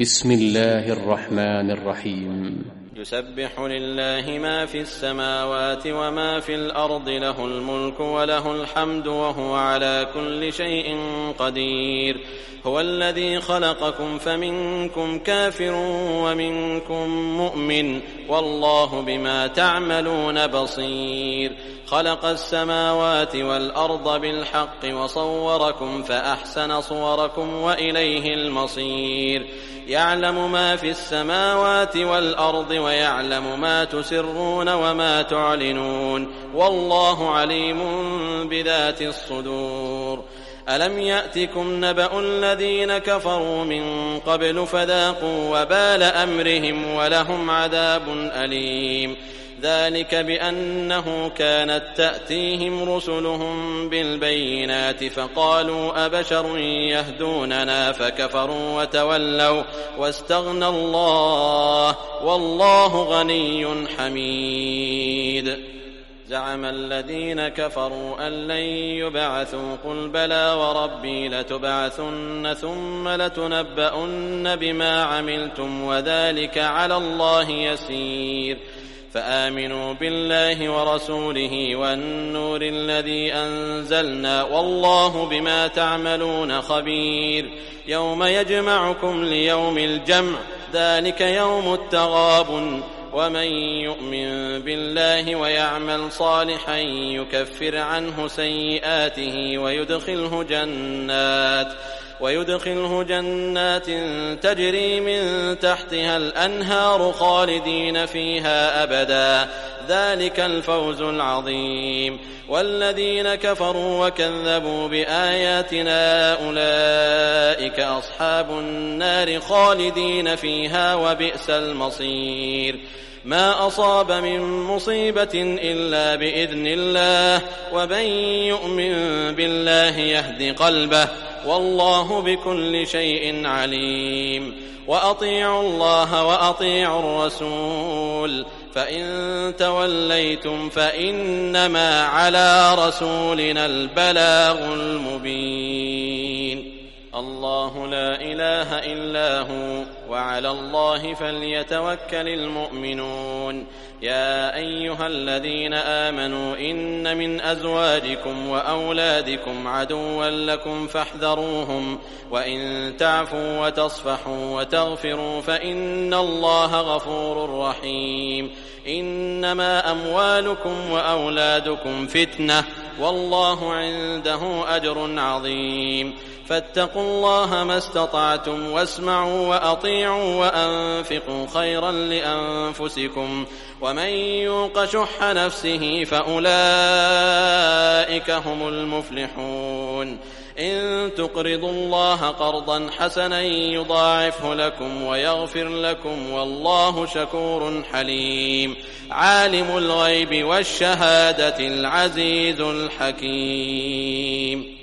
بسم الله الرحمن الرحيم. يسبح لله ما في السماوات وما في الأرض، له الملك وله الحمد وهو على كل شيء قدير. هو الذي خلقكم فمنكم كافر ومنكم مؤمن، والله بما تعملون بصير. خلق السماوات والأرض بالحق وصوركم فأحسن صوركم وإليه المصير. يعلم ما في السماوات والأرض ويعلم ما تسرون وما تعلنون، والله عليم بذات الصدور. ألم يأتكم نبأ الذين كفروا من قبل فذاقوا وبال أمرهم ولهم عذاب أليم. ذلك بأنه كانت تأتيهم رسلهم بالبينات فقالوا أبشر يهدوننا فكفروا وتولوا واستغنى الله والله غني حميد. زعم الذين كفروا أن لن يبعثوا، قل بلى وربي لتبعثن ثم لتنبؤن بما عملتم وذلك على الله يسير. فآمنوا بالله ورسوله والنور الذي أنزلنا، والله بما تعملون خبير. يوم يجمعكم ليوم الجمع، ذلك يوم التغابن. ومن يؤمن بالله ويعمل صالحا يكفر عنه سيئاته ويدخله جنات تجري من تحتها الأنهار خالدين فيها أبدا، ذلك الفوز العظيم. والذين كفروا وكذبوا بآياتنا أولئك أصحاب النار خالدين فيها وبئس المصير. ما أصاب من مصيبة إلا بإذن الله، ومن يؤمن بالله يهد قلبه، والله بكل شيء عليم. وأطيعوا الله وأطيعوا الرسول، فإن توليتم فإنما على رسولنا البلاغ المبين. الله لا إله إلا هو، وعلى الله فليتوكل المؤمنون. يا أيها الذين آمنوا إن من أزواجكم وأولادكم عدوا لكم فاحذروهم، وإن تعفوا وتصفحوا وتغفروا فإن الله غفور رحيم. إنما أموالكم وأولادكم فتنة، والله عنده أجر عظيم. فاتقوا الله ما استطعتم، واسمعوا وأطيعوا وأنفقوا خيرا لأنفسكم، ومن يوق شح نفسه فأولئك هم المفلحون. إن تقرضوا الله قرضا حسنا يضاعفه لكم ويغفر لكم، والله شكور حليم. عالم الغيب والشهادة العزيز الحكيم.